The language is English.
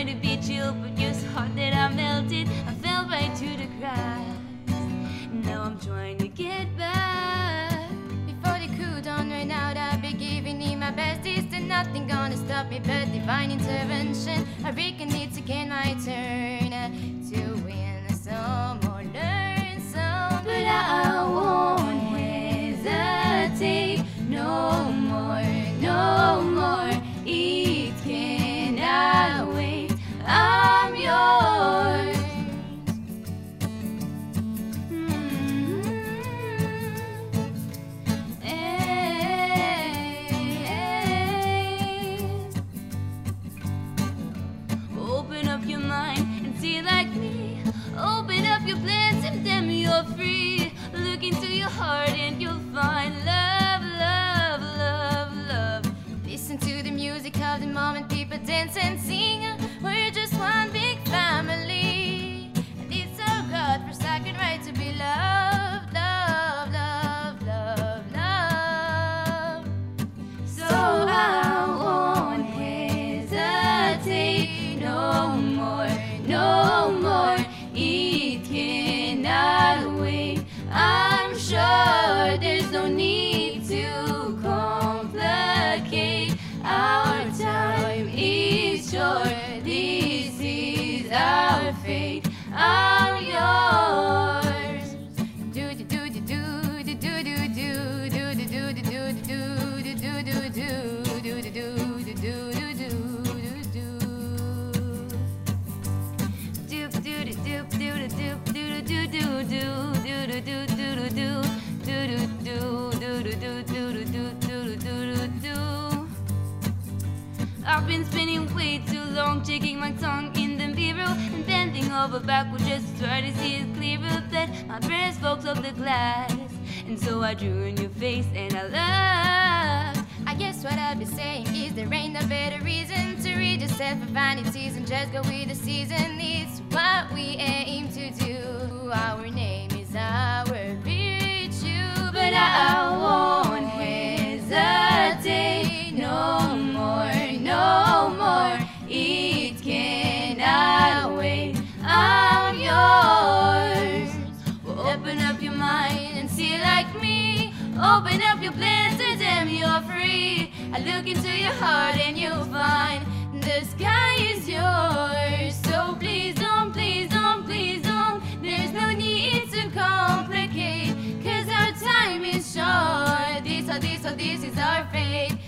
to be chill, but you're so hot that I melted. I fell right to the cracks. Now I'm trying to get back. Before the cool down ran out, I've been giving it my best. Is there nothing gonna stop me but divine intervention? I reckon it's again my turn to win some or learn some. But I won't hesitate no more, no more. It cannot wait. I'm yours. Open up your mind and see like me. Open up your plans and then you're free. Look into your heart and you'll find love, love, love, love. Listen to the music of the moment, people dance and sing. We're just one big family, and it's our God-forsaken right to be loved, love, love, love, love. So I won't hesitate no more, no more. It cannot wait. I'm sure there's no need to complicate. Our time is short. This is our fate. I'm yours. Do do do do do do do do do do do do do do do do do do do I've been spending way too long, checking my tongue in the mirror and bending over backward just to try to see it clearer. That my breath spoke of the glass, and so I drew in your face and I laughed. I guess what I'll be saying is there ain't no better reason to read yourself for vanities and just go with the season. It's what we aim to do. Our name is our virtue, But I won't hesitate no more, no more. It cannot wait. I'm yours. Well, open up your mind and see like me. Open up your plans and damn you're free. I look into your heart and you'll find the sky is yours. So please don't, please don't, please don't. There's no need to complicate, 'cause our time is short. This is our fate.